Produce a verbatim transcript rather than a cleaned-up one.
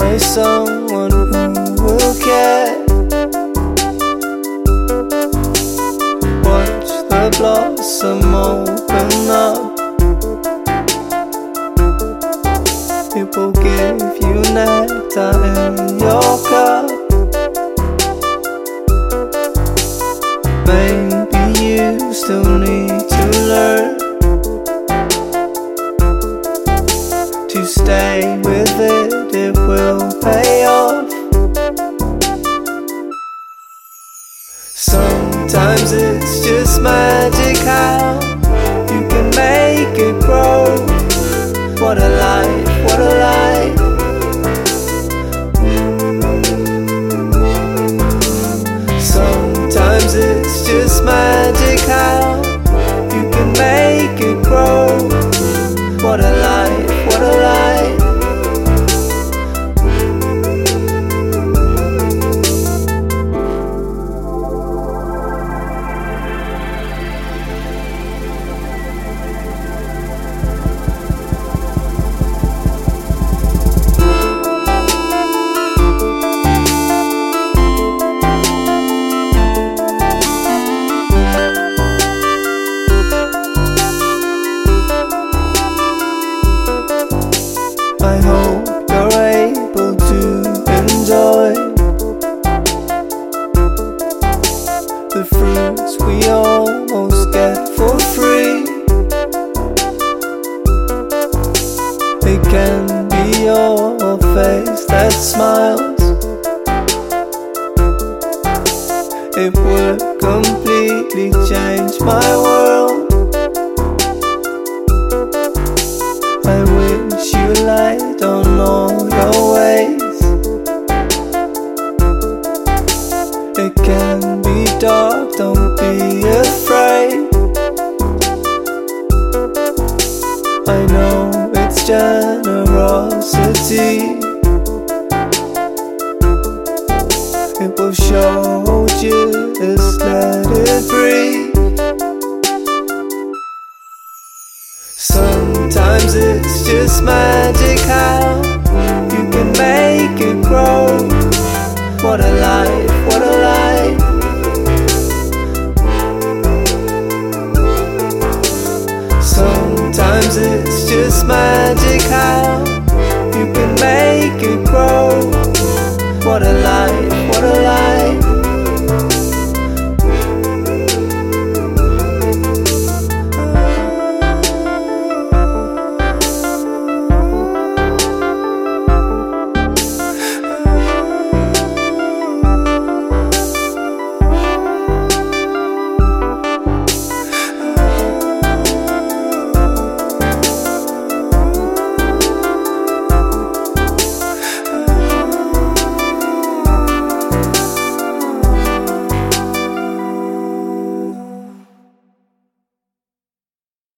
find someone who will care. Watch the blossom open up. It will give you nectar in your cup. Maybe you still need to learn to stay with it, it will pay off. Sometimes it's just magic how you can make it grow. What a life, what a life. Sometimes it's just magic how you can make it grow. What a life, what a life. I hope you're able to enjoy the fruits we almost get for free. It can be your face that smiles. It would completely change my world. I wish you light on all your ways. It can be dark, don't be afraid. I know it's generosity. It will show you, just let it breathe. Sometimes it's just magic how you can make it grow. What a life, what a life. Sometimes it's just magic